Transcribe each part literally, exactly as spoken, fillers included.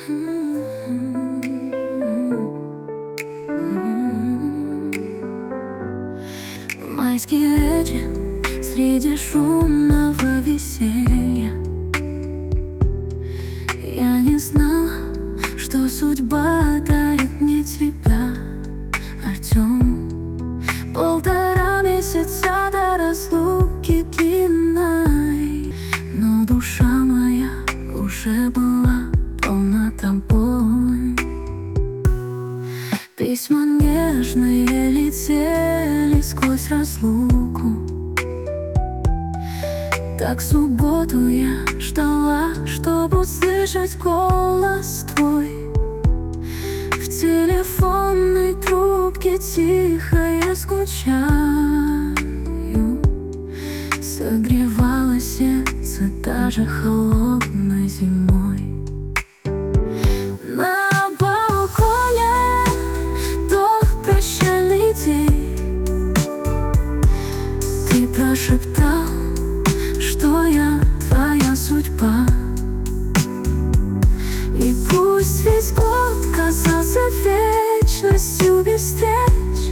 Майские речи среди шумного веселья. Я не знала, что судьба дарит мне тебя, Артем. Полтора месяца до разлуки длинной, но душа моя уже была полна тобой. Письма нежные летели сквозь разлуку. Так субботу я ждала, чтобы услышать голос твой. В телефонной трубке тихо я скучаю. Согревало сердце даже холодной зимой. На балконе тот прощальный день. Ты прошептал, что я твоя судьба. И пусть весь год казался вечностью без встреч,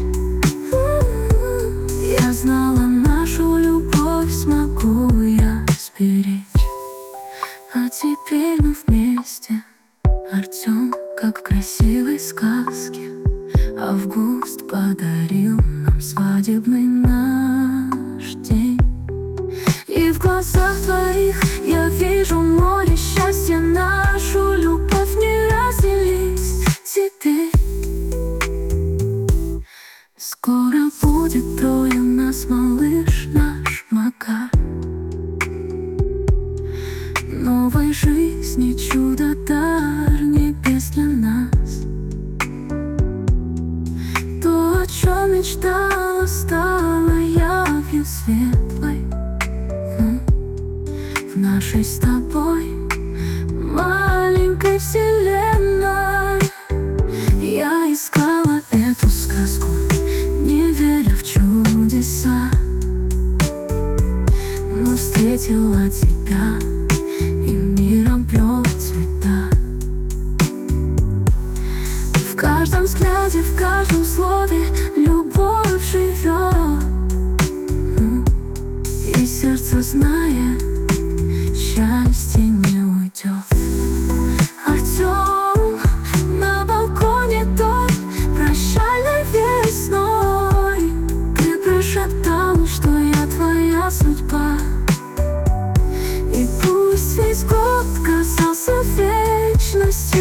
я знала, нашу любовь смогу я сберечь. А теперь мы вместе, Артем, как в красивой сказке. Август подарил нам свадебный наш день. И в глазах твоих я вижу море счастья. Нашу любовь не разделить теперь. Скоро будет трое нас, малыш наш Макар. Новой жизни чудо, дар небес для нас. То, о чем мечтала, стало явью светлой. В нашей с тобой маленькой вселенной я искала эту сказку, не веря в чудеса, но встретила тебя, и миром плел цвета. В каждом взгляде, в каждом слове любовь живет, и сердце знает, счастье не уйдет. Артем, на балконе той прощальной весной. Ты прошептал, что я твоя судьба. И пусть весь год казался вечностью